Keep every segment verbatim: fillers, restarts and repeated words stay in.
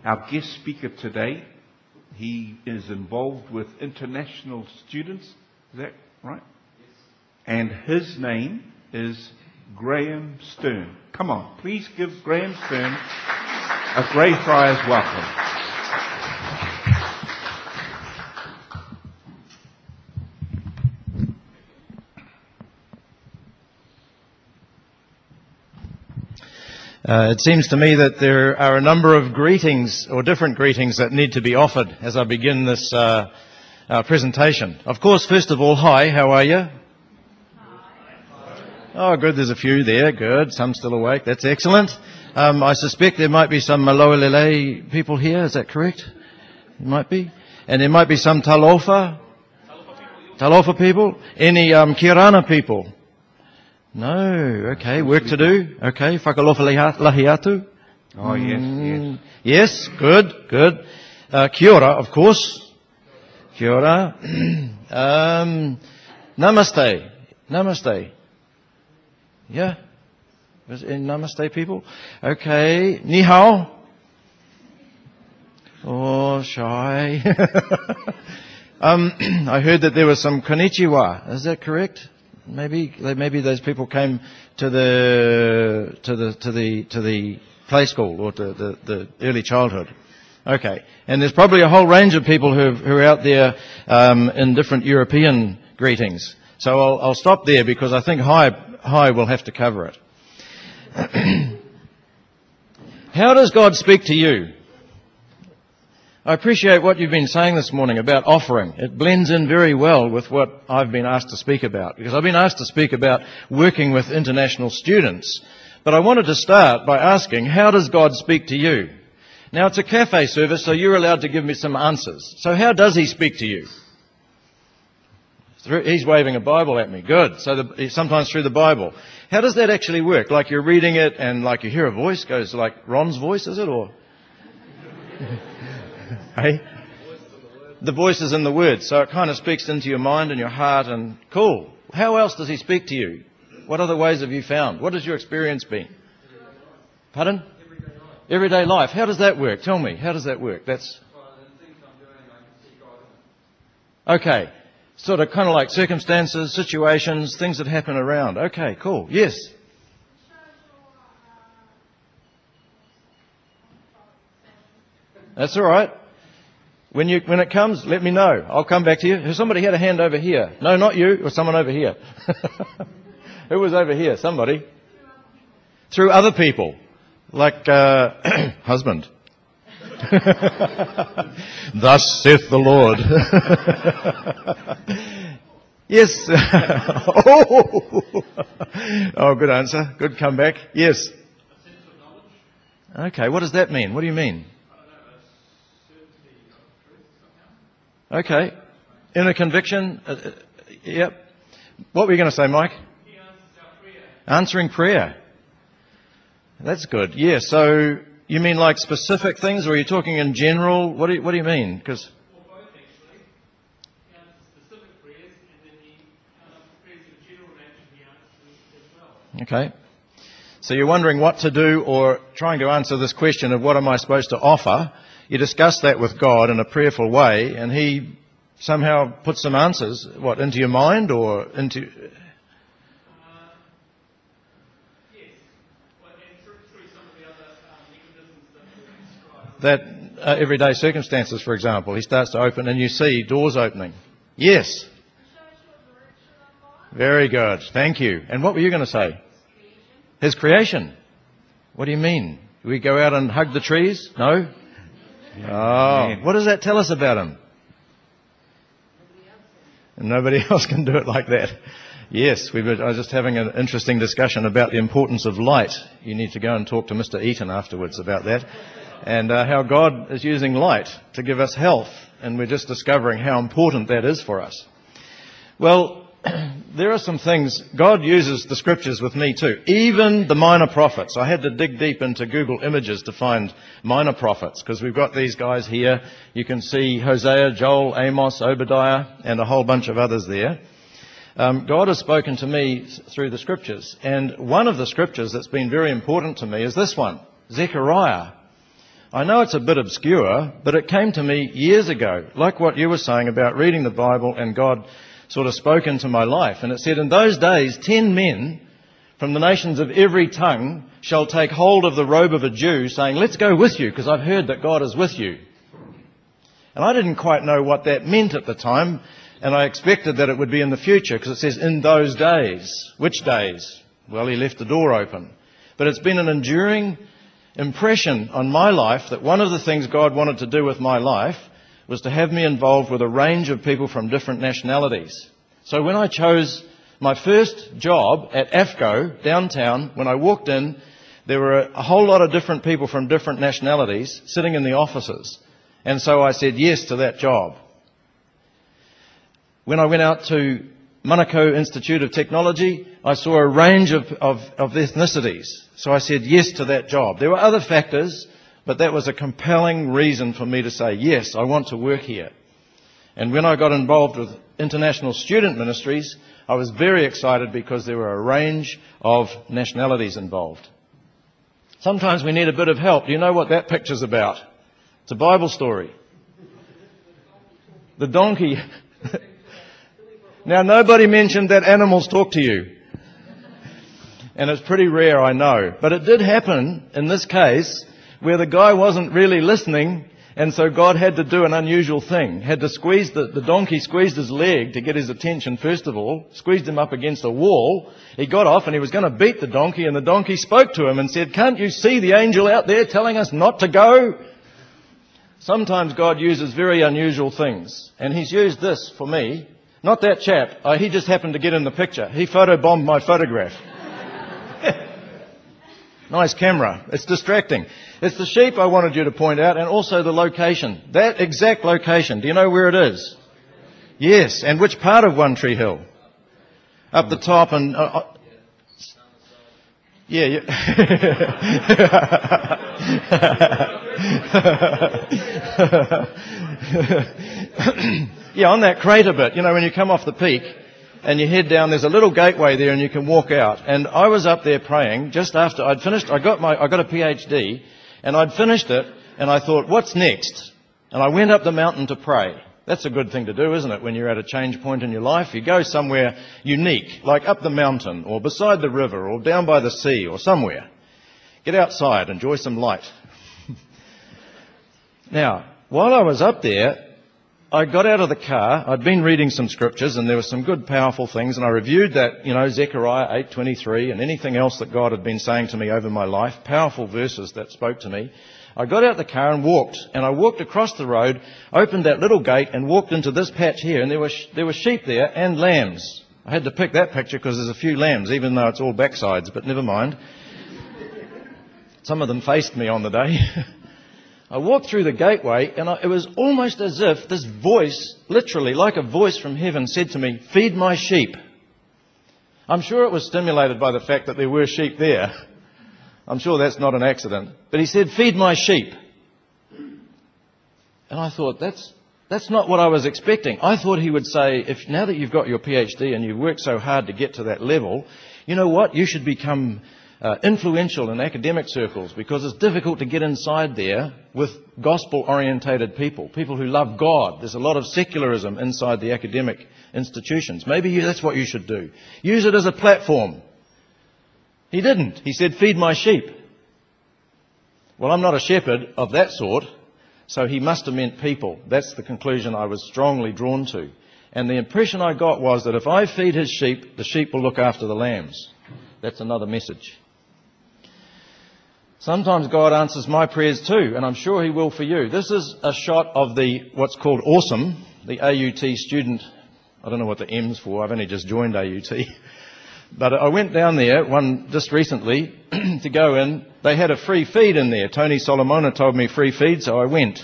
our guest speaker today. He is involved with international students. Is that right? Yes. And his name is Graham Stern. Come on, please give Graham Stern a Greyfriars welcome. Uh, it seems to me that there are a number of greetings or different greetings that need to be offered as I begin this uh, uh, presentation. Of course, first of all, hi, how are you? Oh, good, there's a few there, good, some still awake, that's excellent. Um, I suspect there might be some Maloelele people here, is that correct? There might be. And there might be some Talofa? Talofa people? Any um, Kirana people? No, okay, work to do. Okay, whakalofa lahi atu. Oh, yes, mm, yes. Yes, good, good. Uh, kia ora, of course. Kia ora. um, namaste. Namaste. Yeah? Is it namaste people? Okay. Ni hao. Oh, shy. um, I heard that there was some konnichiwa. Is that correct? Maybe, maybe those people came to the, to the, to the, to the play school or to the, the early childhood. Okay. And there's probably a whole range of people who, who are out there, um, in different European greetings. So I'll, I'll stop there because I think hi, hi will have to cover it. How does God speak to you? I appreciate what you've been saying this morning about offering. It blends in very well with what I've been asked to speak about, because I've been asked to speak about working with international students. But I wanted to start by asking, how does God speak to you? Now, it's a cafe service, so you're allowed to give me some answers. So how does he speak to you? He's waving a Bible at me. Good. So the, sometimes through the Bible. How does that actually work? Like you're reading it and like you hear a voice, goes like Ron's voice, is it? Or... Hey? The voice is in the words, so it kind of speaks into your mind and your heart and cool. How else does he speak to you? What other ways have you found? What has your experience been? Pardon? Everyday life. Everyday life. How does that work? Tell me, how does that work? That's... Okay. Sort of kind of like circumstances, situations, things that happen around. Okay, cool. Yes? That's all right. When you when it comes, let me know. I'll come back to you. Somebody had a hand over here. No, not you. Or someone over here. Who was over here? Somebody. Through other people. Like uh, husband. Thus saith the Lord. Yes. oh. oh, good answer. Good comeback. Yes. Okay, what does that mean? What do you mean? Okay. Inner conviction. Uh, uh, yep. What were you going to say, Mike? He answers our prayer. Answering prayer. That's good. Yeah. So you mean like specific things, or are you talking in general? What do you, what do you mean? Because well, both actually. He answers specific prayers, and then he um, prayers of general nature he answers as well. Okay. So you're wondering what to do, or trying to answer this question of what am I supposed to offer? You discuss that with God in a prayerful way, and he somehow puts some answers, what, into your mind or into... Uh, yes. Well, and through, through some of the other um, mechanisms that we described. That uh, everyday circumstances, for example, he starts to open and you see doors opening. Yes. Very good. Thank you. And what were you going to say? His creation. What do you mean? Do we go out and hug the trees? No? Oh, what does that tell us about him? And nobody else can do it like that. Yes, we were, I was just having an interesting discussion about the importance of light. You need to go and talk to Mister Eaton afterwards about that. And uh, how God is using light to give us health. And we're just discovering how important that is for us. Well, there are some things, God uses the scriptures with me too. Even the minor prophets. I had to dig deep into Google Images to find minor prophets, because we've got these guys here. You can see Hosea, Joel, Amos, Obadiah, and a whole bunch of others there. Um, God has spoken to me through the scriptures. And one of the scriptures that's been very important to me is this one, Zechariah. I know it's a bit obscure, but it came to me years ago, like what you were saying about reading the Bible and God sort of spoke into my life. And it said, in those days, ten men from the nations of every tongue shall take hold of the robe of a Jew, saying, let's go with you, because I've heard that God is with you. And I didn't quite know what that meant at the time, and I expected that it would be in the future, because it says, in those days. Which days? Well, he left the door open. But it's been an enduring impression on my life that one of the things God wanted to do with my life was to have me involved with a range of people from different nationalities. So when I chose my first job at AFCO downtown, when I walked in, there were a whole lot of different people from different nationalities sitting in the offices. And so I said yes to that job. When I went out to Manukau Institute of Technology, I saw a range of, of, of ethnicities. So I said yes to that job. There were other factors, but that was a compelling reason for me to say, yes, I want to work here. And when I got involved with international student ministries, I was very excited because there were a range of nationalities involved. Sometimes we need a bit of help. Do you know what that picture's about? It's a Bible story. The donkey. Now, nobody mentioned that animals talk to you. And it's pretty rare, I know. But it did happen in this case where the guy wasn't really listening, and so God had to do an unusual thing. Had to squeeze the, the donkey squeezed his leg to get his attention, first of all, squeezed him up against a wall. He got off and he was going to beat the donkey, and the donkey spoke to him and said, can't you see the angel out there telling us not to go? Sometimes God uses very unusual things, and he's used this for me. Not that chap. Uh, he just happened to get in the picture. He photobombed my photograph. Nice camera. It's distracting. It's the sheep I wanted you to point out, and also the location. That exact location. Do you know where it is? Yes. And which part of One Tree Hill? Up the top and... Uh, uh, yeah. yeah. Yeah, on that crater bit, you know, when you come off the peak and you head down, there's a little gateway there and you can walk out. And I was up there praying just after I'd finished, I got my, I got a PhD and I'd finished it and I thought, what's next? And I went up the mountain to pray. That's a good thing to do, isn't it? When you're at a change point in your life, you go somewhere unique, like up the mountain or beside the river or down by the sea or somewhere. Get outside, enjoy some light. Now, while I was up there, I got out of the car. I'd been reading some scriptures and there were some good, powerful things. And I reviewed that, you know, Zechariah eight twenty-three and anything else that God had been saying to me over my life. Powerful verses that spoke to me. I got out of the car and walked. And I walked across the road, opened that little gate and walked into this patch here. And there were, sh- there were sheep there and lambs. I had to pick that picture because there's a few lambs, even though it's all backsides. But never mind. Some of them faced me on the day. I walked through the gateway and I, it was almost as if this voice, literally like a voice from heaven, said to me, feed my sheep. I'm sure it was stimulated by the fact that there were sheep there. I'm sure that's not an accident. But he said, feed my sheep. And I thought, that's, that's not what I was expecting. I thought he would say, if now that you've got your PhD and you've worked so hard to get to that level, you know what, you should become Uh, influential in academic circles because it's difficult to get inside there with gospel-orientated people, people who love God. There's a lot of secularism inside the academic institutions. Maybe you, that's what you should do. Use it as a platform. He didn't. He said, feed my sheep. Well, I'm not a shepherd of that sort, so he must have meant people. That's the conclusion I was strongly drawn to. And the impression I got was that if I feed his sheep, the sheep will look after the lambs. That's another message. Sometimes God answers my prayers too, and I'm sure he will for you. This is a shot of the what's called Awesome, the A U T student. I don't know what the M's for. I've only just joined A U T. But I went down there one just recently to go in. They had a free feed in there. Tony Solomona told me free feed, so I went.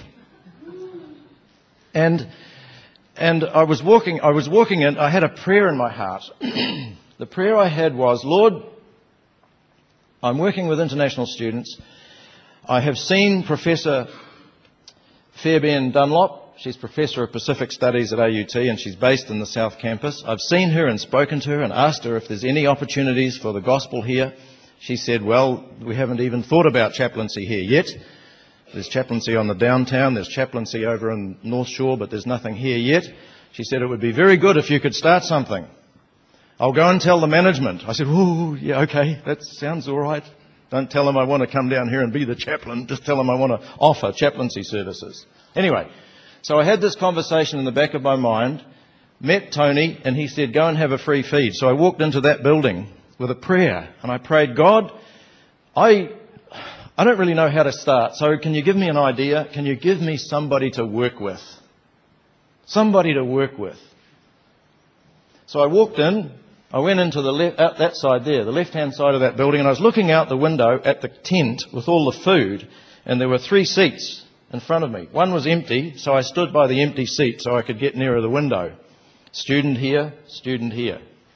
And and I was walking. I was walking in. I had a prayer in my heart. The prayer I had was, Lord, I'm working with international students. I have seen Professor Fairbairn Dunlop. She's Professor of Pacific Studies at A U T and she's based in the South Campus. I've seen her and spoken to her and asked her if there's any opportunities for the gospel here. She said, well, we haven't even thought about chaplaincy here yet, There's chaplaincy on the downtown, there's chaplaincy over in North Shore, but there's nothing here yet. She said, it would be very good if you could start something. I'll go and tell the management. I said, ooh, yeah, okay, that sounds all right. Don't tell them I want to come down here and be the chaplain. Just tell them I want to offer chaplaincy services. Anyway, so I had this conversation in the back of my mind, met Tony, and he said, go and have a free feed. So I walked into that building with a prayer, and I prayed, God, I I don't really know how to start, so can you give me an idea? Can you give me somebody to work with? Somebody to work with. So I walked in, I went into the left, out that side there, the left-hand side of that building, and I was looking out the window at the tent with all the food, and there were three seats in front of me. One was empty, so I stood by the empty seat so I could get nearer the window. Student here, student here.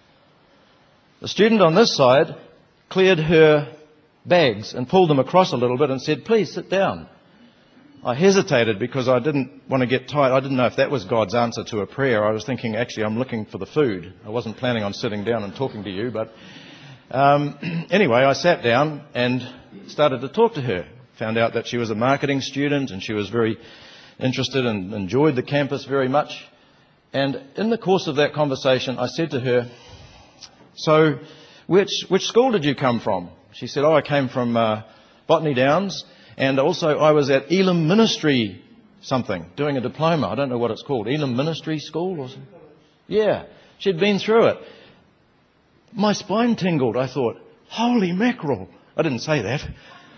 The student on this side cleared her bags and pulled them across a little bit and said, please sit down. I hesitated because I didn't want to get tired. I didn't know if that was God's answer to a prayer. I was thinking, actually, I'm looking for the food. I wasn't planning on sitting down and talking to you. But um, anyway, I sat down and started to talk to her. Found out that she was a marketing student and she was very interested and enjoyed the campus very much. And in the course of that conversation, I said to her, so which, which school did you come from? She said, oh, I came from uh, Botany Downs. And also I was at Elam Ministry something, doing a diploma. I don't know what it's called. Elam Ministry School or something? Yeah, she'd been through it. My spine tingled. I thought, holy mackerel. I didn't say that.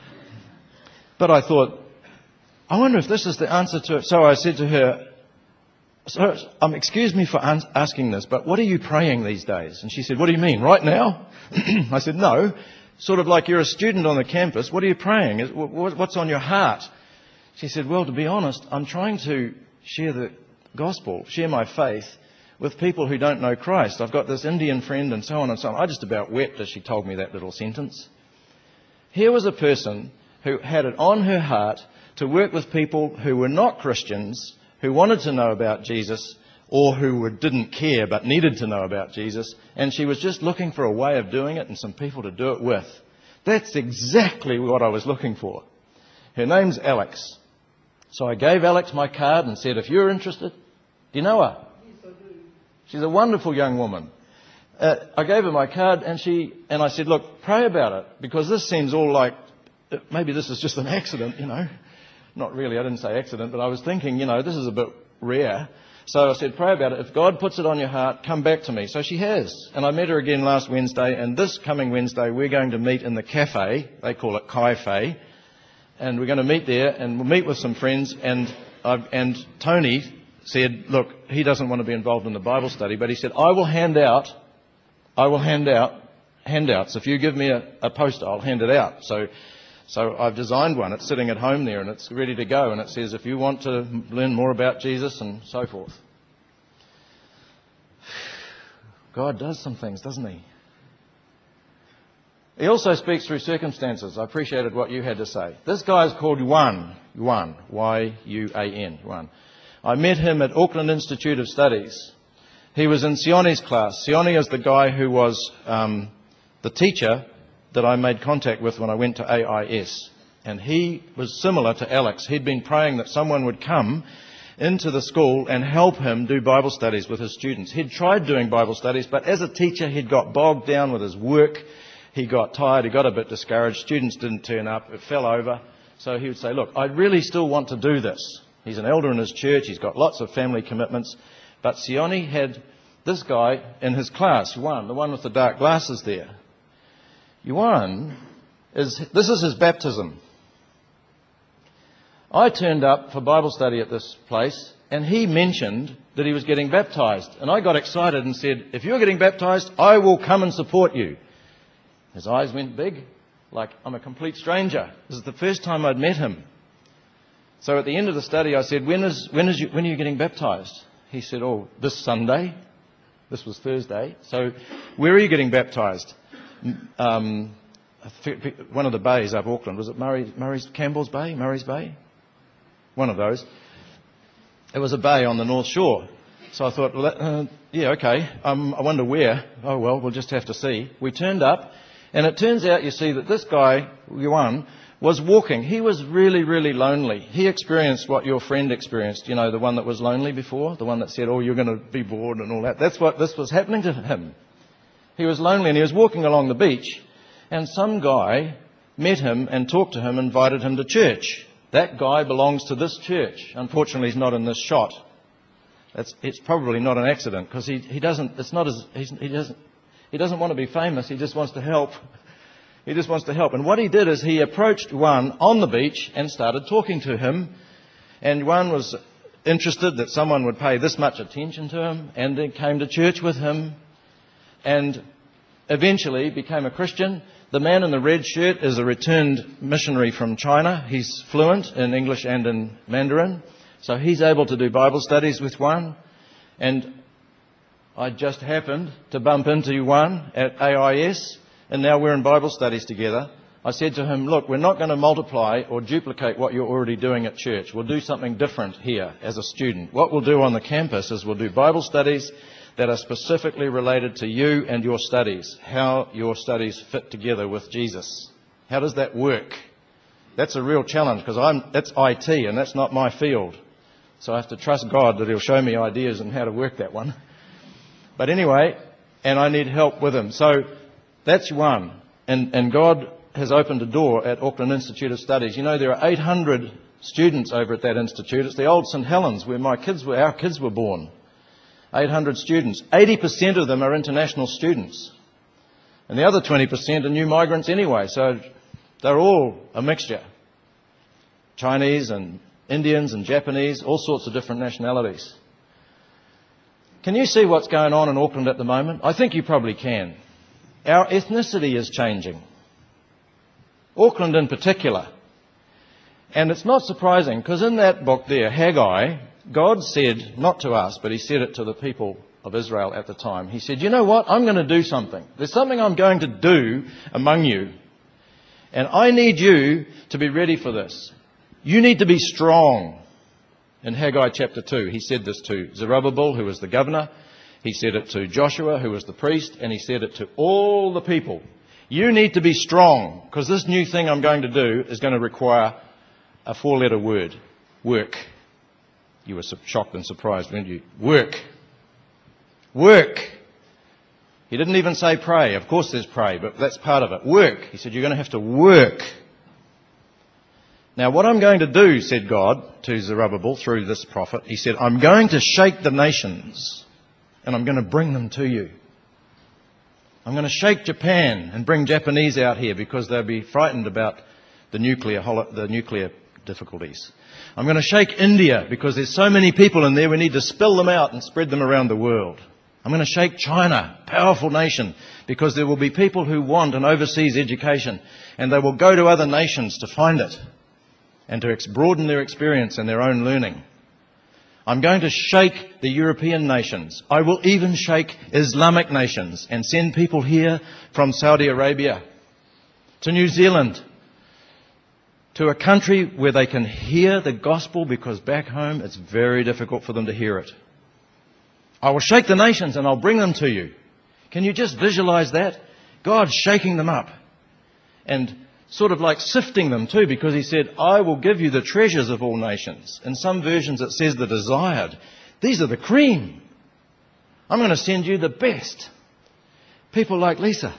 But I thought, I wonder if this is the answer to it. So I said to her, so, um, excuse me for ans- asking this, but what are you praying these days? And she said, what do you mean, right now? I said, no. Sort of like you're a student on the campus. What are you praying? What's on your heart? She said, well, to be honest, I'm trying to share the gospel, share my faith with people who don't know Christ. I've got this Indian friend and so on and so on. I just about wept as she told me that little sentence. Here was a person who had it on her heart to work with people who were not Christians, who wanted to know about Jesus, or who didn't care but needed to know about Jesus, and she was just looking for a way of doing it and some people to do it with. That's exactly what I was looking for. Her name's Alex. So I gave Alex my card and said, if you're interested, do you know her? Yes, I do. She's a wonderful young woman. Uh, I gave her my card and she and I said, look, pray about it, because this seems all like, maybe this is just an accident, you know. Not really, I didn't say accident, but I was thinking, you know, this is a bit rare. So I said, pray about it. If God puts it on your heart, come back to me. So she has. And I met her again last Wednesday. And this coming Wednesday, we're going to meet in the cafe. They call it Cafe. And we're going to meet there and we'll meet with some friends. And I've, and Tony said, look, he doesn't want to be involved in the Bible study, but he said, I will hand out, I will hand out handouts. If you give me a, a poster, I'll hand it out. So So I've designed one. It's sitting at home there and it's ready to go. And it says, if you want to learn more about Jesus and so forth. God does some things, doesn't he? He also speaks through circumstances. I appreciated what you had to say. This guy is called Yuan. Yuan. Y U A N. Yuan. I met him at Auckland Institute of Studies. He was in Sioni's class. Sioni is the guy who was um, the teacher that I made contact with when I went to A I S. And he was similar to Alex. He'd been praying that someone would come into the school and help him do Bible studies with his students. He'd tried doing Bible studies, but as a teacher, he'd got bogged down with his work. He got tired. He got a bit discouraged. Students didn't turn up. It fell over. So he would say, look, I really still want to do this. He's an elder in his church. He's got lots of family commitments. But Sioni had this guy in his class, Yuan, the one with the dark glasses there. Yuan, is, this is his baptism. I turned up for Bible study at this place and he mentioned that he was getting baptised. And I got excited and said, if you're getting baptised, I will come and support you. His eyes went big, like I'm a complete stranger. This is the first time I'd met him. So at the end of the study I said, when, is, when, is you, when are you getting baptised? He said, oh, this Sunday. This was Thursday. So where are you getting baptised? Um, one of the bays up Auckland. Was it Murray, Murray's, Campbell's Bay? Murray's Bay? One of those. It was a bay on the North Shore. So I thought, well, uh, yeah, okay. Um, I wonder where. Oh, well, we'll just have to see. We turned up, and it turns out, you see, that this guy, Yuan, was walking. He was really, really lonely. He experienced what your friend experienced, you know, the one that was lonely before, the one that said, oh, you're going to be bored and all that. That's what this was happening to him. He was lonely and he was walking along the beach, and some guy met him and talked to him, invited him to church. That guy belongs to this church. Unfortunately, he's not in this shot. It's, it's probably not an accident, because he, he doesn't, it's not as, he's, he doesn't, he doesn't want to be famous. He just wants to help. He just wants to help. And what he did is he approached Juan on the beach and started talking to him. And Juan was interested that someone would pay this much attention to him, and then came to church with him and eventually became a Christian. The man in the red shirt is a returned missionary from China. He's fluent in English and in Mandarin. So he's able to do Bible studies with Juan. And I just happened to bump into Juan at A I S. And now we're in Bible studies together. I said to him, look, we're not going to multiply or duplicate what you're already doing at church. We'll do something different here as a student. What we'll do on the campus is we'll do Bible studies that are specifically related to you and your studies, how your studies fit together with Jesus. How does that work? That's a real challenge, because I'm that's I T and that's not my field. So I have to trust God that He'll show me ideas on how to work that one. But anyway, and I need help with him. So that's one. And, and God has opened a door at Auckland Institute of Studies. You know, there are eight hundred students over at that institute. It's the old St Helens where my kids were, our kids were born. eight hundred students. eighty percent of them are international students. And the other twenty percent are new migrants anyway. So they're all a mixture. Chinese and Indians and Japanese, all sorts of different nationalities. Can you see what's going on in Auckland at the moment? I think you probably can. Our ethnicity is changing. Auckland in particular. And it's not surprising, because in that book there, Haggai, God said, not to us, but He said it to the people of Israel at the time. He said, you know what? I'm going to do something. There's something I'm going to do among you. And I need you to be ready for this. You need to be strong. In Haggai chapter two, He said this to Zerubbabel, who was the governor. He said it to Joshua, who was the priest. And He said it to all the people. You need to be strong, because this new thing I'm going to do is going to require a four-letter word. Work. You were shocked and surprised, weren't you? Work. Work. He didn't even say pray. Of course there's pray, but that's part of it. Work. He said, you're going to have to work. Now, what I'm going to do, said God to Zerubbabel through this prophet, He said, I'm going to shake the nations and I'm going to bring them to you. I'm going to shake Japan and bring Japanese out here because they'll be frightened about the nuclear, the nuclear difficulties. I'm going to shake India because there's so many people in there, we need to spill them out and spread them around the world. I'm going to shake China, powerful nation, because there will be people who want an overseas education and they will go to other nations to find it and to broaden their experience and their own learning. I'm going to shake the European nations. I will even shake Islamic nations and send people here from Saudi Arabia to New Zealand, to a country where they can hear the gospel, because back home it's very difficult for them to hear it. I will shake the nations and I'll bring them to you. Can you just visualize that? God shaking them up and sort of like sifting them too, because He said, I will give you the treasures of all nations. In some versions it says the desired. These are the cream. I'm going to send you the best. People like Lisa.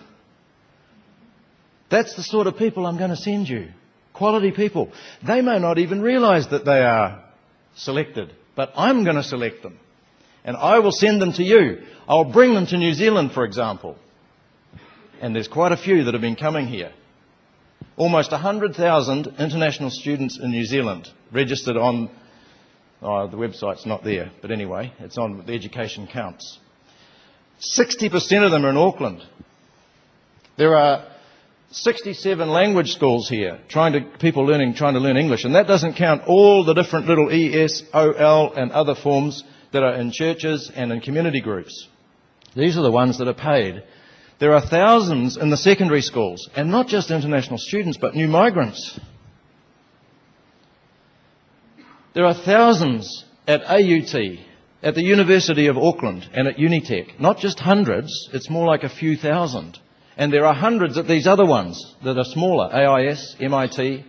That's the sort of people I'm going to send you. Quality people. They may not even realize that they are selected, but I'm going to select them. And I will send them to you. I'll bring them to New Zealand, for example. And there's quite a few that have been coming here. Almost one hundred thousand international students in New Zealand registered on, oh, the website's not there, but anyway, it's on the Education Counts. sixty percent of them are in Auckland. There are sixty-seven language schools here, trying to, people learning, trying to learn English, and that doesn't count all the different little E S, O L and other forms that are in churches and in community groups. These are the ones that are paid. There are thousands in the secondary schools, and not just international students, but new migrants. There are thousands at A U T, at the University of Auckland and at Unitec. Not just hundreds, it's more like a few thousand. And there are hundreds of these other ones that are smaller, A I S, M I T,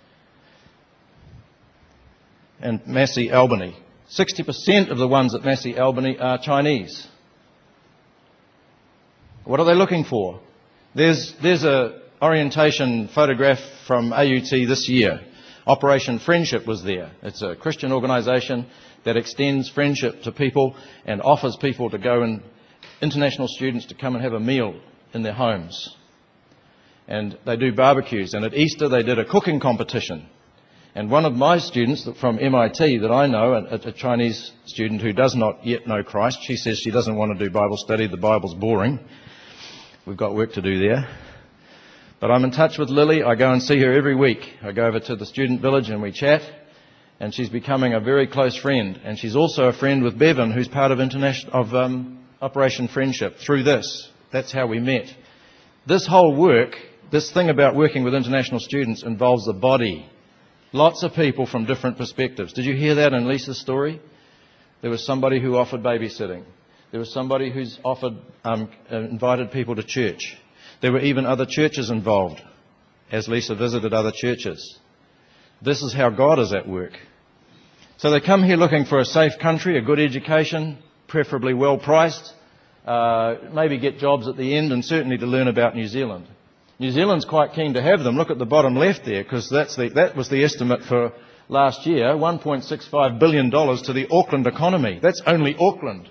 and Massey Albany. sixty percent of the ones at Massey Albany are Chinese. What are they looking for? There's, there's a orientation photograph from A U T this year. Operation Friendship was there. It's a Christian organisation that extends friendship to people and offers people to go and international students to come and have a meal in their homes. And they do barbecues. And at Easter they did a cooking competition. And one of my students from M I T that I know, a, a Chinese student who does not yet know Christ, she says she doesn't want to do Bible study. The Bible's boring. We've got work to do there. But I'm in touch with Lily. I go and see her every week. I go over to the student village and we chat. And she's becoming a very close friend. And she's also a friend with Bevan, who's part of international of um, Operation Friendship through this. That's how we met. This whole work, this thing about working with international students involves the body. Lots of people from different perspectives. Did you hear that in Lisa's story? There was somebody who offered babysitting. There was somebody who's offered, um, invited people to church. There were even other churches involved, as Lisa visited other churches. This is how God is at work. So they come here looking for a safe country, a good education, preferably well priced, uh, maybe get jobs at the end, and certainly to learn about New Zealand. New Zealand's quite keen to have them. Look at the bottom left there, because that's the, that was the estimate for last year, one point six five billion dollars to the Auckland economy. That's only Auckland.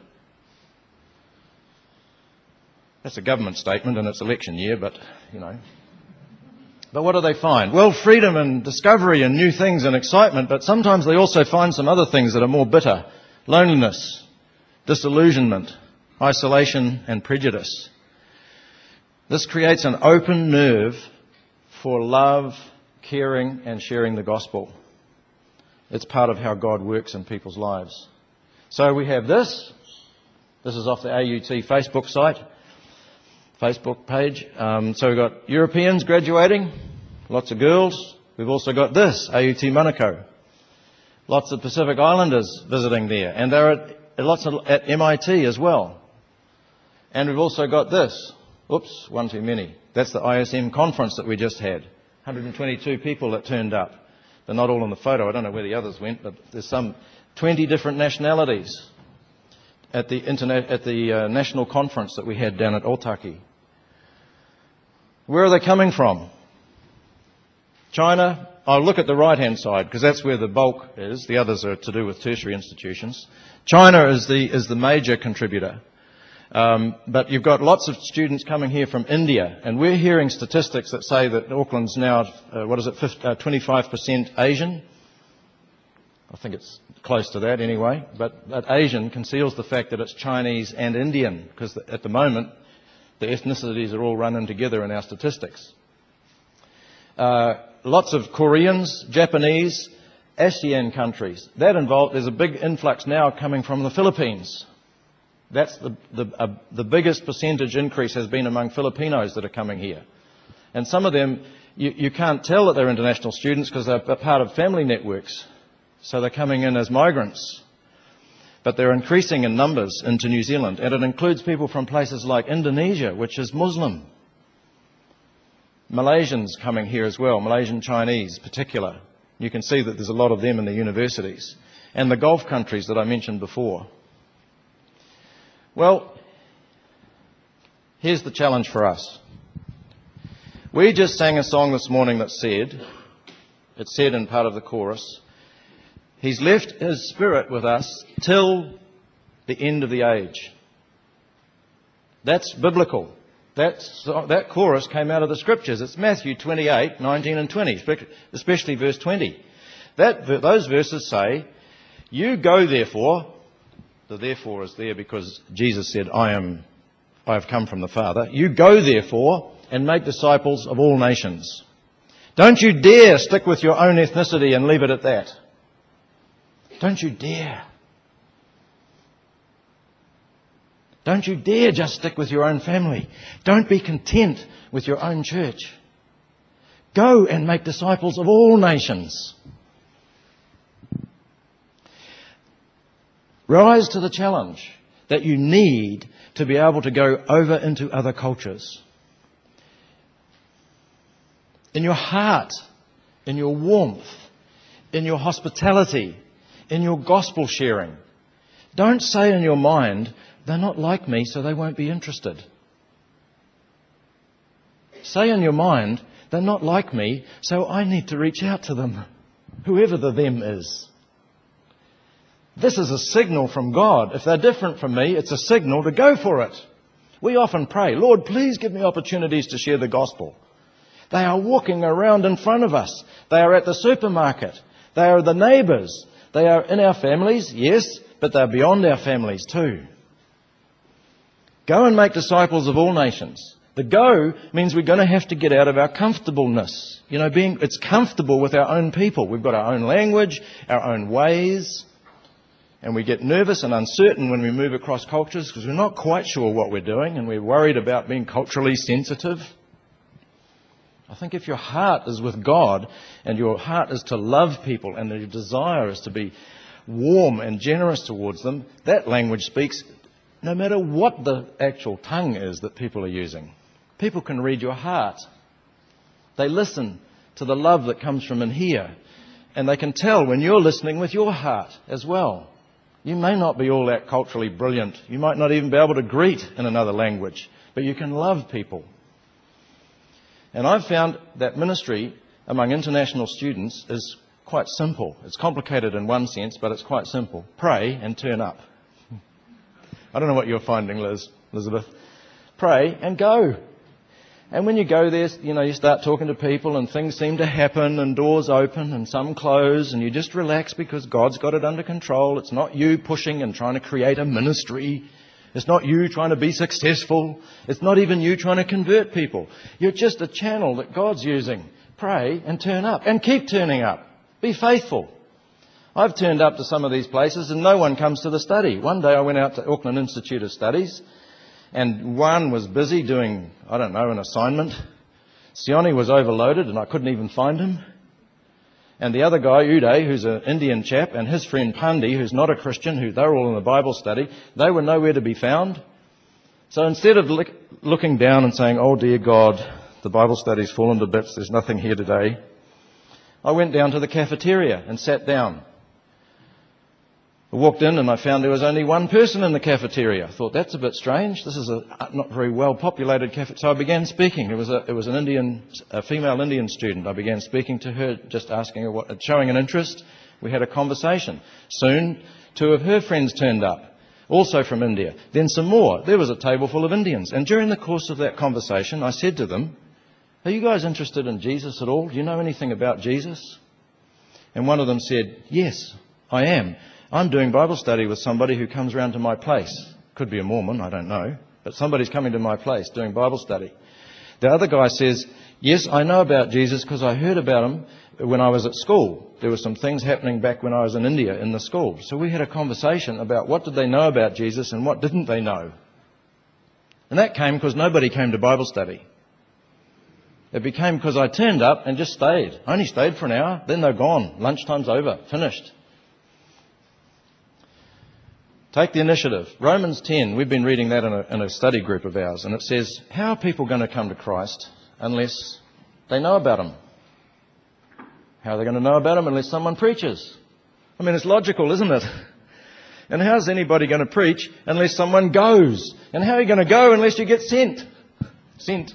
That's a government statement and it's election year, but, you know. But what do they find? Well, freedom and discovery and new things and excitement, but sometimes they also find some other things that are more bitter. Loneliness, disillusionment, isolation and prejudice. This creates an open nerve for love, caring and sharing the gospel. It's part of how God works in people's lives. So we have this. This is off the A U T Facebook site, Facebook page. Um, so we've got Europeans graduating, lots of girls. We've also got this, A U T Manukau. Lots of Pacific Islanders visiting there. And there are lots of, at M I T as well. And we've also got this. Oops, one too many. That's the I S M conference that we just had. one hundred twenty-two people that turned up. They're not all in the photo. I don't know where the others went, but there's some twenty different nationalities at the internet, at the uh, national conference that we had down at Otaki. Where are they coming from? China. I'll look at the right-hand side because that's where the bulk is. The others are to do with tertiary institutions. China is the is the major contributor. Um, but you've got lots of students coming here from India, and we're hearing statistics that say that Auckland's now, uh, what is it, fifty, uh, twenty-five percent Asian. I think it's close to that anyway. But, but Asian conceals the fact that it's Chinese and Indian, because at the moment the ethnicities are all run in together in our statistics. Uh, lots of Koreans, Japanese, ASEAN countries. That involved, there's a big influx now coming from the Philippines. That's the, the, uh, the biggest percentage increase has been among Filipinos that are coming here. And some of them, you, you can't tell that they're international students because they're part of family networks. So they're coming in as migrants. But they're increasing in numbers into New Zealand. And it includes people from places like Indonesia, which is Muslim. Malaysians coming here as well, Malaysian Chinese particular. You can see that there's a lot of them in the universities. And the Gulf countries that I mentioned before. Well, here's the challenge for us. We just sang a song this morning that said, it said in part of the chorus, He's left His Spirit with us till the end of the age. That's biblical. That's, that chorus came out of the Scriptures. It's Matthew twenty-eight, nineteen and twenty, especially verse twenty. That, those verses say, you go therefore. The therefore is there because Jesus said, I am, I have come from the Father. You go therefore and make disciples of all nations. Don't you dare stick with your own ethnicity and leave it at that. Don't you dare. Don't you dare just stick with your own family. Don't be content with your own church. Go and make disciples of all nations. Rise to the challenge that you need to be able to go over into other cultures. in your heart, in your warmth, in your hospitality, in your gospel sharing. Don't say in your mind, they're not like me, so they won't be interested. Say in your mind, they're not like me, so I need to reach out to them, whoever the them is. This is a signal from God. If they're different from me, it's a signal to go for it. We often pray, Lord, please give me opportunities to share the gospel. They are walking around in front of us. They are at the supermarket. They are the neighbours. They are in our families, yes, but they're beyond our families too. Go and make disciples of all nations. The go means we're going to have to get out of our comfortableness. You know, being it's comfortable with our own people. We've got our own language, our own ways, and we get nervous and uncertain when we move across cultures because we're not quite sure what we're doing and we're worried about being culturally sensitive. I think if your heart is with God and your heart is to love people and your desire is to be warm and generous towards them, that language speaks no matter what the actual tongue is that people are using. People can read your heart. They listen to the love that comes from in here. And they can tell when you're listening with your heart as well. You may not be all that culturally brilliant. You might not even be able to greet in another language. But you can love people. And I've found that ministry among international students is quite simple. It's complicated in one sense, but it's quite simple. Pray and turn up. I don't know what you're finding, Liz, Elizabeth. Pray and go. And when you go there, you know, you start talking to people and things seem to happen and doors open and some close and you just relax because God's got it under control. It's not you pushing and trying to create a ministry. It's not you trying to be successful. It's not even you trying to convert people. You're just a channel that God's using. Pray and turn up and keep turning up. Be faithful. I've turned up to some of these places and no one comes to the study. One day I went out to Auckland Institute of Studies and one was busy doing, I don't know, an assignment. Sione was overloaded and I couldn't even find him. And the other guy, Uday, who's an Indian chap, and his friend Pandi, who's not a Christian, who they're all in a Bible study, they were nowhere to be found. So instead of look, looking down and saying, oh dear God, the Bible study's fallen to bits, there's nothing here today, I went down to the cafeteria and sat down. I walked in and I found there was only one person in the cafeteria. I thought, that's a bit strange. This is a not very well populated cafeteria. So I began speaking. It was a, it was an Indian, a female Indian student. I began speaking to her, just asking her what, showing an interest. We had a conversation. Soon, two of her friends turned up, also from India. Then some more. There was a table full of Indians. And during the course of that conversation, I said to them, are you guys interested in Jesus at all? Do you know anything about Jesus? And one of them said, yes, I am. I'm doing Bible study with somebody who comes round to my place. Could be a Mormon, I don't know. But somebody's coming to my place doing Bible study. The other guy says, yes, I know about Jesus because I heard about him when I was at school. There were some things happening back when I was in India in the school. So we had a conversation about what did they know about Jesus and what didn't they know. And that came because nobody came to Bible study. It became because I turned up and just stayed. I only stayed for an hour, then they're gone. Lunchtime's over, finished. Take the initiative. Romans ten, we've been reading that in a, in a study group of ours, and it says, how are people going to come to Christ unless they know about him? How are they going to know about him unless someone preaches? I mean, it's logical, isn't it? And how's anybody going to preach unless someone goes? And how are you going to go unless you get sent? Sent.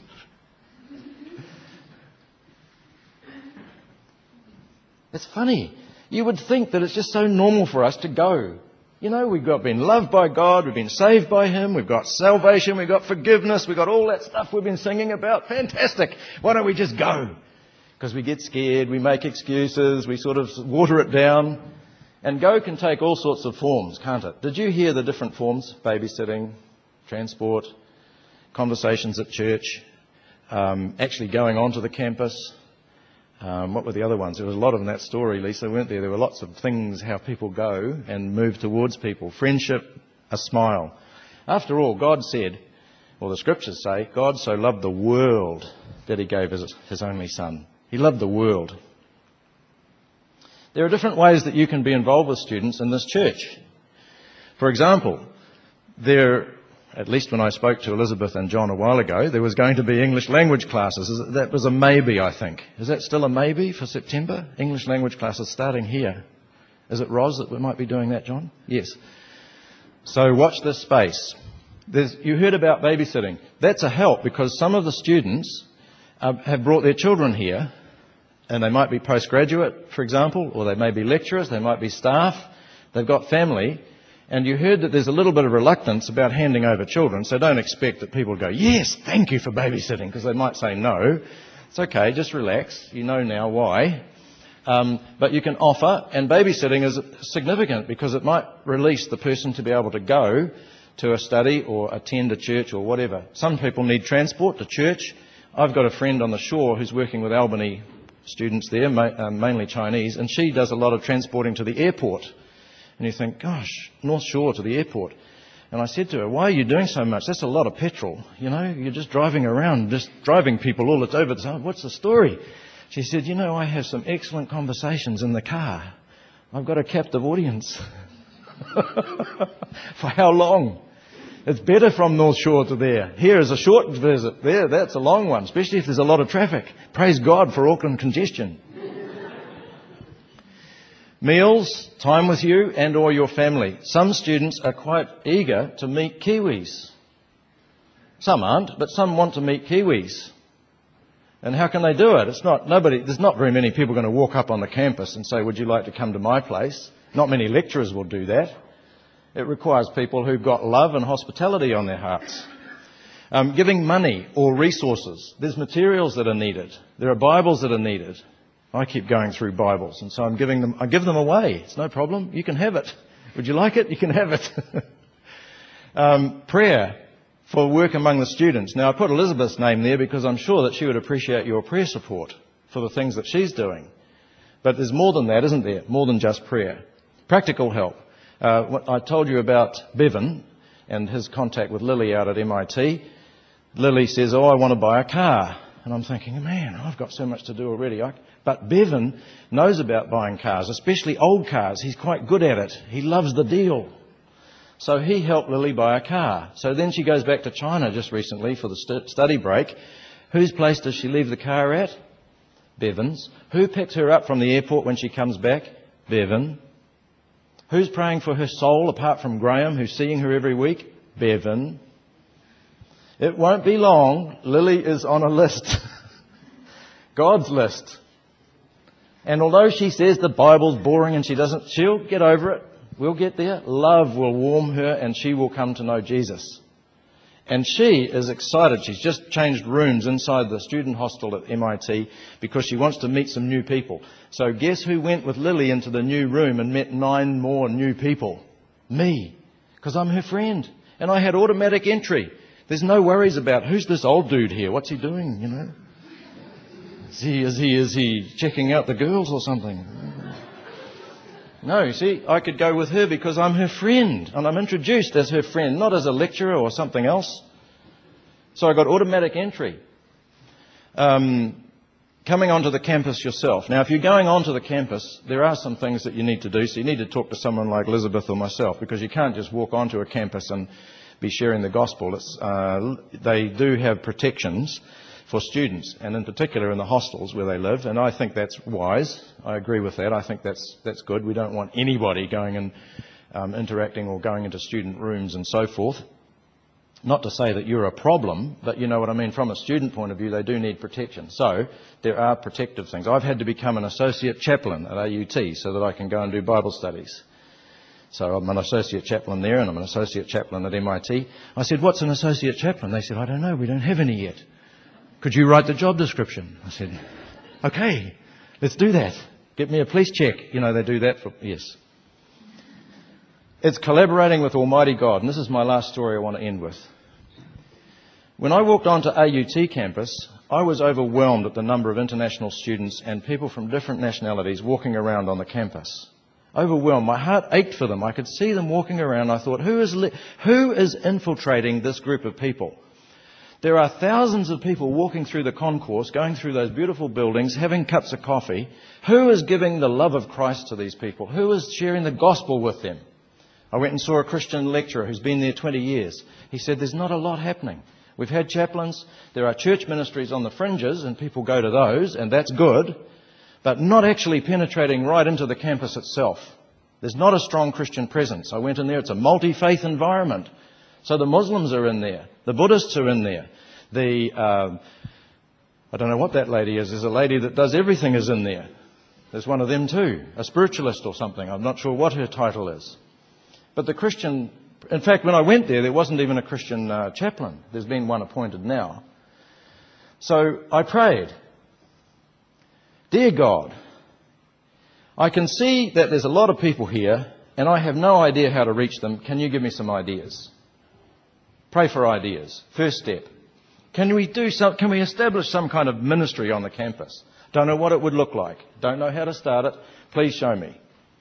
It's funny. You would think that it's just so normal for us to go. You know, we've got been loved by God, we've been saved by him, we've got salvation, we've got forgiveness, we've got all that stuff we've been singing about. Fantastic. Why don't we just go? Because we get scared, we make excuses, we sort of water it down. And go can take all sorts of forms, can't it? Did you hear the different forms? Babysitting, transport, conversations at church, um, actually going onto the campus. Um, what were the other ones? There was a lot in that story, Lisa, weren't there? There were lots of things, how people go and move towards people. Friendship, a smile. After all, God said, or the scriptures say, God so loved the world that he gave his, his only son. He loved the world. There are different ways that you can be involved with students in this church. For example, there, at least when I spoke to Elizabeth and John a while ago, there was going to be English language classes. That was a maybe, I think. Is that still a maybe for September? English language classes starting here. Is it Ros that we might be doing that, John? Yes. So watch this space. There's, you heard about babysitting. That's a help because some of the students uh, have brought their children here, and they might be postgraduate, for example, or they may be lecturers, they might be staff. They've got family. And you heard that there's a little bit of reluctance about handing over children, so don't expect that people go, yes, thank you for babysitting, because they might say no. It's okay, just relax. You know now why. Um, but you can offer, and babysitting is significant because it might release the person to be able to go to a study or attend a church or whatever. Some people need transport to church. I've got a friend on the shore who's working with Albany students there, mainly Chinese, and she does a lot of transporting to the airport. And you think, gosh, North Shore to the airport. And I said to her, why are you doing so much? That's a lot of petrol. You know, you're just driving around, just driving people all that's over the time. What's the story? She said, you know, I have some excellent conversations in the car. I've got a captive audience. For how long? It's better from North Shore to there. Here is a short visit. There, that's a long one, especially if there's a lot of traffic. Praise God for Auckland congestion. Meals, time with you and or your family. Some students are quite eager to meet Kiwis. Some aren't, but some want to meet Kiwis. And how can they do it? It's not, nobody, there's not very many people going to walk up on the campus and say, would you like to come to my place? Not many lecturers will do that. It requires people who've got love and hospitality on their hearts. Um, giving money or resources. There's materials that are needed. There are Bibles that are needed. I keep going through Bibles, and so I'm giving them, I give them away. It's no problem. You can have it. Would you like it? You can have it. um, prayer for work among the students. Now, I put Elizabeth's name there because I'm sure that she would appreciate your prayer support for the things that she's doing. But there's more than that, isn't there? More than just prayer. Practical help. Uh, what I told you about Bevan and his contact with Lily out at M I T. Lily says, oh, I want to buy a car. And I'm thinking, man, I've got so much to do already. I... But Bevan knows about buying cars, especially old cars. He's quite good at it. He loves the deal. So he helped Lily buy a car. So then she goes back to China just recently for the st- study break. Whose place does she leave the car at? Bevan's. Who picks her up from the airport when she comes back? Bevan. Who's praying for her soul apart from Graham, who's seeing her every week? Bevan. It won't be long. Lily is on a list. God's list. And although she says the Bible's boring and she doesn't, she'll get over it. We'll get there. Love will warm her and she will come to know Jesus. And she is excited. She's just changed rooms inside the student hostel at M I T because she wants to meet some new people. So guess who went with Lily into the new room and met nine more new people? Me. Because I'm her friend. And I had automatic entry. There's no worries about who's this old dude here? What's he doing, you know? Is he, is he, is he checking out the girls or something? No, you see, I could go with her because I'm her friend and I'm introduced as her friend, not as a lecturer or something else. So I got automatic entry. Um, coming onto the campus yourself. Now, if you're going onto the campus, there are some things that you need to do. So you need to talk to someone like Elizabeth or myself because you can't just walk onto a campus and be sharing the gospel. It's, uh, they do have protections for students, and in particular in the hostels where they live, and I think that's wise. I agree with that. I think that's that's good. We don't want anybody going and um, interacting or going into student rooms and so forth. Not to say that you're a problem, but you know what I mean. From a student point of view, they do need protection. So there are protective things. I've had to become an associate chaplain at A U T so that I can go and do Bible studies. So I'm an associate chaplain there, and I'm an associate chaplain at M I T. I said, what's an associate chaplain? They said, I don't know. We don't have any yet. Could you write the job description? I said, okay, let's do that. Get me a police check. You know, they do that for, yes. It's collaborating with Almighty God. And this is my last story I want to end with. When I walked onto A U T campus, I was overwhelmed at the number of international students and people from different nationalities walking around on the campus. Overwhelmed. My heart ached for them. I could see them walking around. I thought, who is, li- who is infiltrating this group of people? There are thousands of people walking through the concourse, going through those beautiful buildings, having cups of coffee. Who is giving the love of Christ to these people? Who is sharing the gospel with them? I went and saw a Christian lecturer who's been there twenty years. He said there's not a lot happening. We've had chaplains, there are church ministries on the fringes and people go to those, and that's good, but not actually penetrating right into the campus itself. There's not a strong Christian presence. I went in there, it's a multi-faith environment. So the Muslims are in there, the Buddhists are in there, the, uh, I don't know what that lady is, there's a lady that does everything is in there. There's one of them too, a spiritualist or something, I'm not sure what her title is. But the Christian, in fact, when I went there, there wasn't even a Christian uh, chaplain. There's been one appointed now. So I prayed, Dear God, I can see that there's a lot of people here and I have no idea how to reach them. Can you give me some ideas? Pray for ideas. First step. Can we do some, can we establish some kind of ministry on the campus? Don't know what it would look like. Don't know how to start it. Please show me.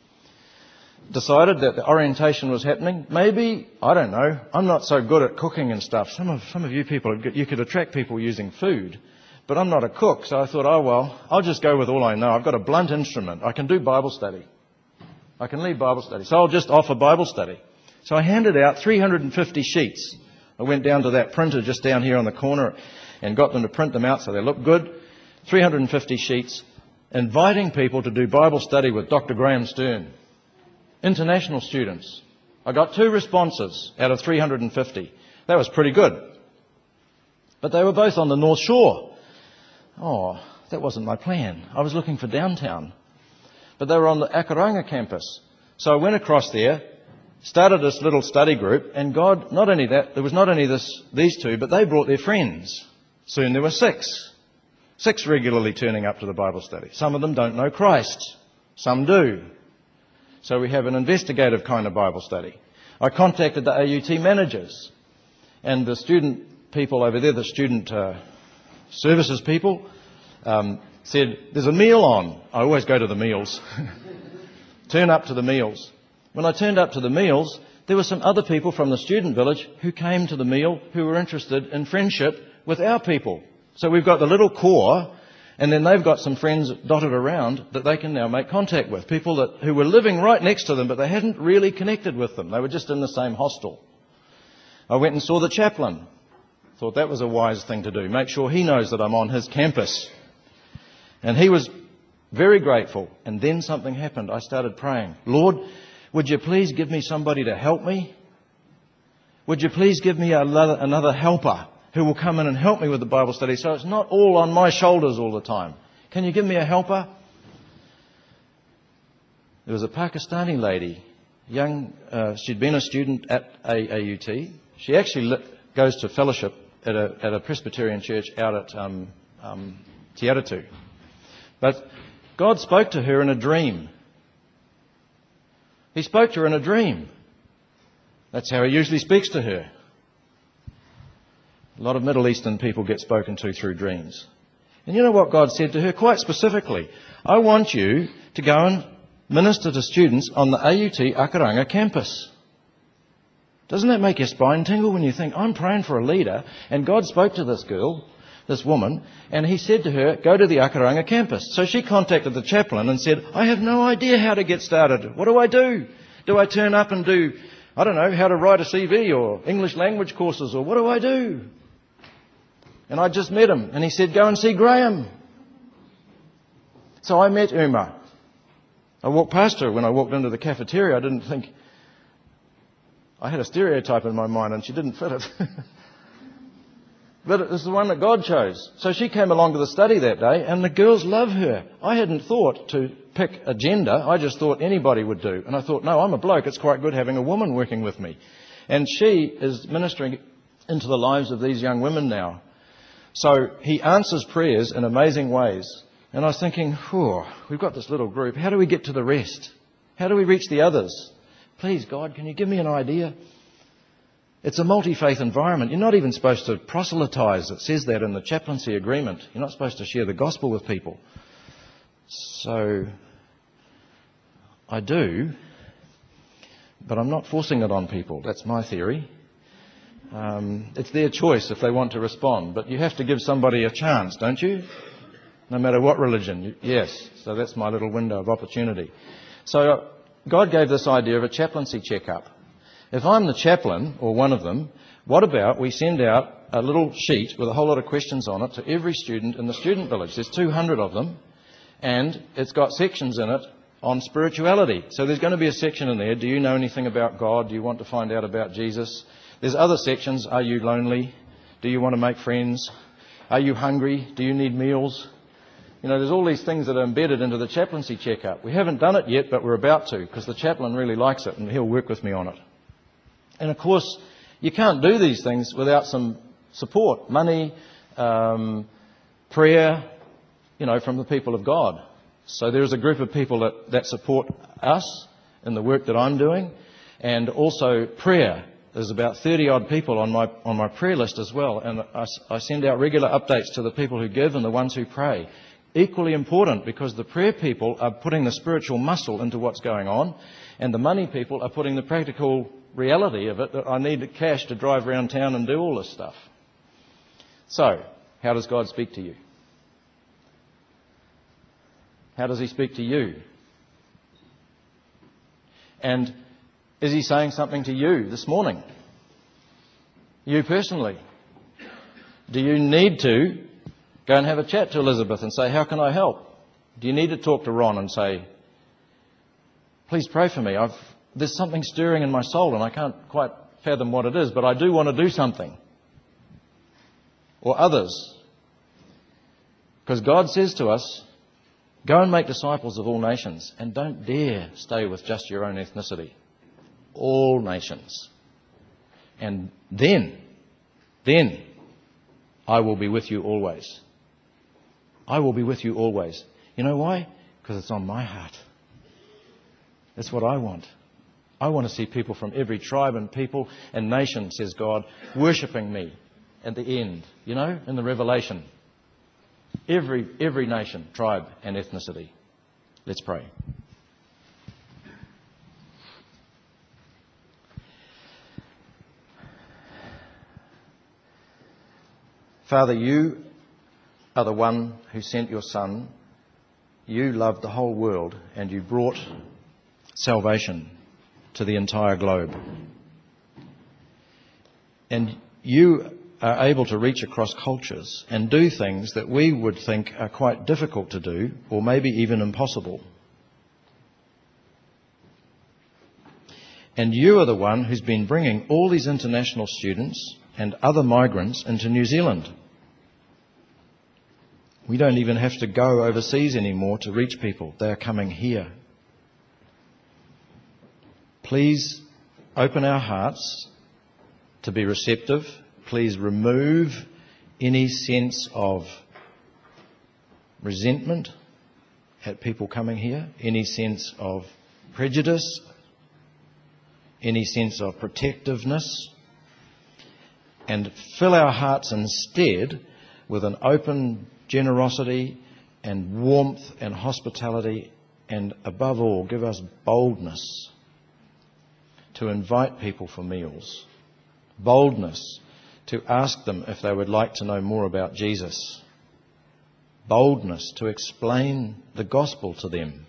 Decided that the orientation was happening. Maybe, I don't know, I'm not so good at cooking and stuff. Some of, some of you people, you could attract people using food. But I'm not a cook, so I thought, oh well, I'll just go with all I know. I've got a blunt instrument. I can do Bible study. I can lead Bible study. So I'll just offer Bible study. So I handed out three hundred fifty sheets. I went down to that printer just down here on the corner and got them to print them out so they look good. three hundred fifty sheets, inviting people to do Bible study with Doctor Graham Stern. International students. I got two responses out of three hundred fifty. That was pretty good. But they were both on the North Shore. Oh, that wasn't my plan. I was looking for downtown. But they were on the Akaranga campus. So I went across there, started this little study group, and God, not only that, there was not only this, these two, but they brought their friends. Soon there were six. Six regularly turning up to the Bible study. Some of them don't know Christ. Some do. So we have an investigative kind of Bible study. I contacted the A U T managers and the student people over there, the student uh, services people, um, said, there's a meal on. I always go to the meals. Turn up to the meals. When I turned up to the meals, there were some other people from the student village who came to the meal who were interested in friendship with our people. So we've got the little core, and then they've got some friends dotted around that they can now make contact with. People that, who were living right next to them, but they hadn't really connected with them. They were just in the same hostel. I went and saw the chaplain. Thought that was a wise thing to do. Make sure he knows that I'm on his campus. And he was very grateful. And then something happened. I started praying. Lord, would you please give me somebody to help me? Would you please give me another, another helper who will come in and help me with the Bible study so it's not all on my shoulders all the time? Can you give me a helper? There was a Pakistani lady, young, uh, she'd been a student at A U T. She actually li- goes to fellowship at a, at a Presbyterian church out at um, um, Te Aratu. But God spoke to her in a dream. He spoke to her in a dream. That's how he usually speaks to her. A lot of Middle Eastern people get spoken to through dreams. And you know what God said to her quite specifically? I want you to go and minister to students on the A U T Akaranga campus. Doesn't that make your spine tingle when you think, I'm praying for a leader, and God spoke to this girl, this woman, and he said to her, go to the Akaranga campus. So she contacted the chaplain and said, I have no idea how to get started. What do I do? Do I turn up and do, I don't know, how to write a C V or English language courses, or what do I do? And I just met him, and he said, go and see Graham. So I met Uma. I walked past her when I walked into the cafeteria. I didn't think, I had a stereotype in my mind and she didn't fit it. But it was the one that God chose. So she came along to the study that day and the girls love her. I hadn't thought to pick a gender. I just thought anybody would do. And I thought, no, I'm a bloke. It's quite good having a woman working with me. And she is ministering into the lives of these young women now. So he answers prayers in amazing ways. And I was thinking, whew, we've got this little group. How do we get to the rest? How do we reach the others? Please, God, can you give me an idea? It's a multi-faith environment. You're not even supposed to proselytise. It says that in the chaplaincy agreement. You're not supposed to share the gospel with people. So I do, but I'm not forcing it on people. That's my theory. Um, it's their choice if they want to respond. But you have to give somebody a chance, don't you? No matter what religion. Yes. So that's my little window of opportunity. So God gave this idea of a chaplaincy checkup. If I'm the chaplain, or one of them, what about we send out a little sheet with a whole lot of questions on it to every student in the student village? There's two hundred of them, and it's got sections in it on spirituality. So there's going to be a section in there, do you know anything about God? Do you want to find out about Jesus? There's other sections, are you lonely? Do you want to make friends? Are you hungry? Do you need meals? You know, there's all these things that are embedded into the chaplaincy checkup. We haven't done it yet, but we're about to, because the chaplain really likes it and he'll work with me on it. And of course, you can't do these things without some support, money, um, prayer, you know, from the people of God. So there's a group of people that, that support us in the work that I'm doing, and also prayer. There's about thirty odd people on my on my prayer list as well, and I, I send out regular updates to the people who give and the ones who pray. Equally important, because the prayer people are putting the spiritual muscle into what's going on, and the money people are putting the practical reality of it, that I need the cash to drive around town and do all this stuff. So, how does God speak to you? How does he speak to you? And is he saying something to you this morning? You personally? Do you need to go and have a chat to Elizabeth and say, how can I help? Do you need to talk to Ron and say, please pray for me. I've, there's something stirring in my soul and I can't quite fathom what it is, but I do want to do something. Or others. Because God says to us, go and make disciples of all nations, and don't dare stay with just your own ethnicity. All nations. And then, then, I will be with you always. I will be with you always. You know why? Because it's on my heart. That's what I want. I want to see people from every tribe and people and nation, says God, worshipping me at the end, you know, in the Revelation. Every, every nation, tribe and ethnicity. Let's pray. Father, you are the one who sent your Son. You loved the whole world and you brought salvation to the entire globe. And you are able to reach across cultures and do things that we would think are quite difficult to do, or maybe even impossible. And you are the one who's been bringing all these international students and other migrants into New Zealand. We don't even have to go overseas anymore to reach people. They are coming here. Please open our hearts to be receptive. Please remove any sense of resentment at people coming here, any sense of prejudice, any sense of protectiveness, and fill our hearts instead with an open generosity and warmth and hospitality, and above all, give us boldness to invite people for meals, boldness to ask them if they would like to know more about Jesus, boldness to explain the gospel to them.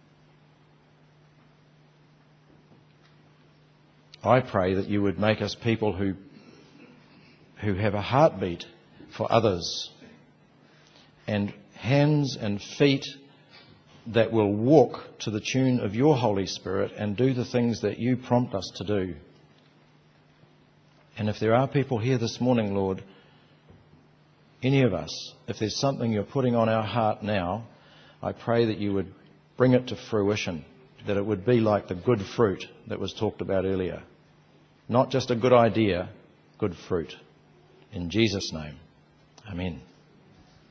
I pray that you would make us people who, who have a heartbeat for others, and hands and feet that will walk to the tune of your Holy Spirit and do the things that you prompt us to do. And if there are people here this morning, Lord, any of us, if there's something you're putting on our heart now, I pray that you would bring it to fruition, that it would be like the good fruit that was talked about earlier. Not just a good idea, good fruit. In Jesus' name, amen.